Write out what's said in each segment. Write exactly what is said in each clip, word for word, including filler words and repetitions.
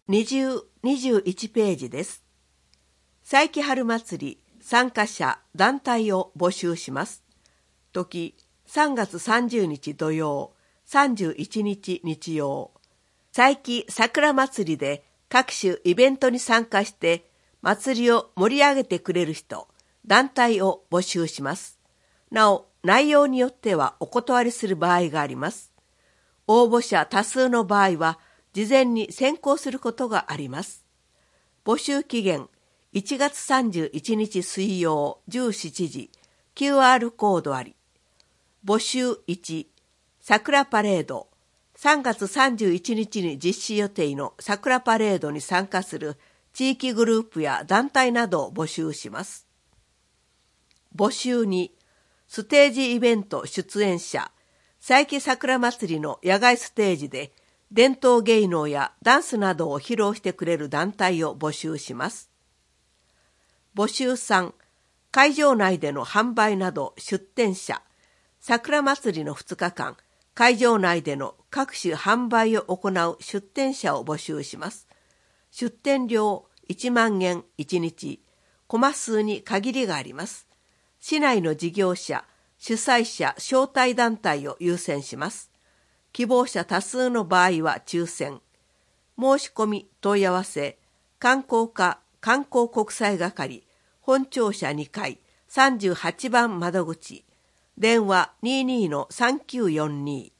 にじゅう、にじゅういちページです。佐伯春祭り参加者団体を募集します。時さんがつさんじゅうにち土曜、さんじゅういちにち日曜。佐伯桜祭りで各種イベントに参加して祭りを盛り上げてくれる人、団体を募集します。なお、内容によってはお断りする場合があります。応募者多数の場合は事前に選考することがあります。募集期限いちがつさんじゅういちにち水曜じゅうしちじ、キューアール コードあり。募集いち、桜パレード。さんがつさんじゅういちにちに実施予定の桜パレードに参加する地域グループや団体などを募集します。募集に、ステージイベント出演者、佐伯桜祭りの野外ステージで伝統芸能やダンスなどを披露してくれる団体を募集します。募集さん、会場内での販売など出店者、桜祭りのふつかかん、会場内での各種販売を行う出店者を募集します。出店料いちまんえんいちにち、コマ数に限りがあります。市内の事業者、主催者、招待団体を優先します。希望者多数の場合は抽選。申し込み、問い合わせ、観光課観光国際係、本庁舎にかい、さんじゅうはちばん窓口、電話 にじゅうにのさんきゅうよんに。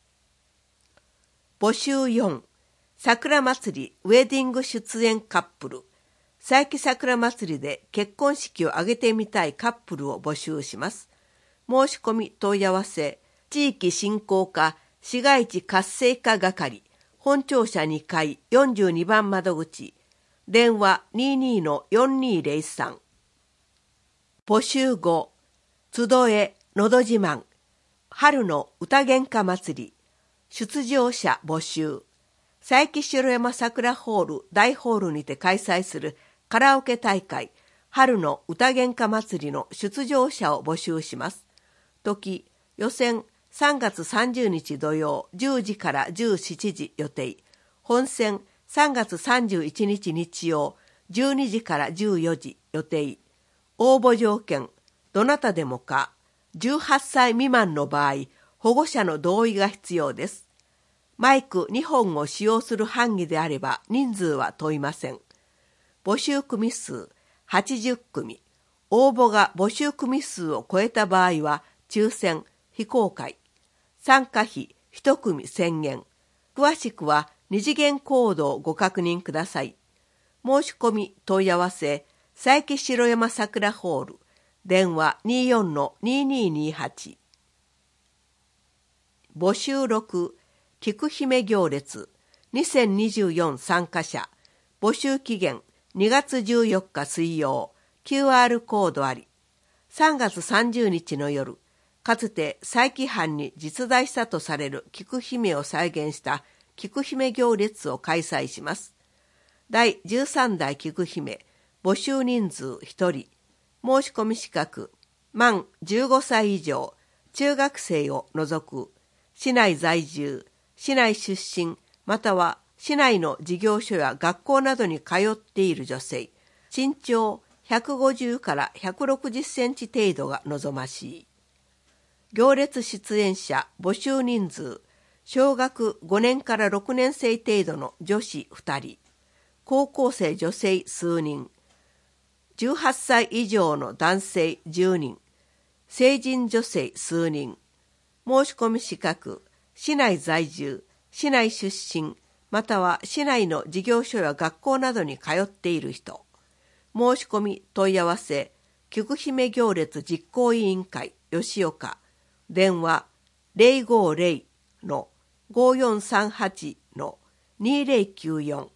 募集よん、桜祭りウェディング出演カップル。佐伯桜祭りで結婚式を挙げてみたいカップルを募集します。申し込み問い合わせ、地域振興課市街地活性化係、本庁舎にかい、よんじゅうにばん窓口、電話 にじゅうにのよんにーぜろさん。募集ご、集えのど自慢、春の歌喧嘩祭り、出場者募集。佐伯城山桜ホール大ホールにて開催するカラオケ大会、春の歌喧嘩祭りの出場者を募集します。時、予選さんがつさんじゅうにち土曜じゅうじからじゅうしちじ予定。本選さんがつさんじゅういちにち日曜じゅうにじからじゅうよじ予定。応募条件、どなたでもか、じゅうはっさい未満の場合、保護者の同意が必要です。マイクにほんを使用する範囲であれば人数は問いません。募集組数はちじゅっくみ。応募が募集組数を超えた場合は抽選、非公開。参加費いち組せんえん。詳しくは二次元コードをご確認ください。申し込み問い合わせ、佐伯城山桜ホール、電話 にじゅうよんのにーにーにーはち。募集ろく、菊姫行列、にせんにじゅうよん参加者、募集期限にがつじゅうよっか水曜、キューアール コードあり。さんがつさんじゅうにちの夜、かつて佐伯藩に実在したとされる菊姫を再現した菊姫行列を開催します。だいじゅうさんだい菊姫、募集人数ひとり、申し込み資格、満じゅうごさい以上、中学生を除く、市内在住、市内出身、または市内の事業所や学校などに通っている女性、身長ひゃくごじゅうからひゃくろくじゅっセンチ程度が望ましい。行列出演者募集人数、小学ごねんからろくねん生程度の女子ふたり、高校生女性数人、じゅうはっさい以上の男性じゅうにん、成人女性数人、申し込み資格、市内在住、市内出身、または市内の事業所や学校などに通っている人。申し込み問い合わせ、菊姫行列実行委員会吉岡、電話 ゼロごゼロのごよんさんはちのにーぜろきゅうよん。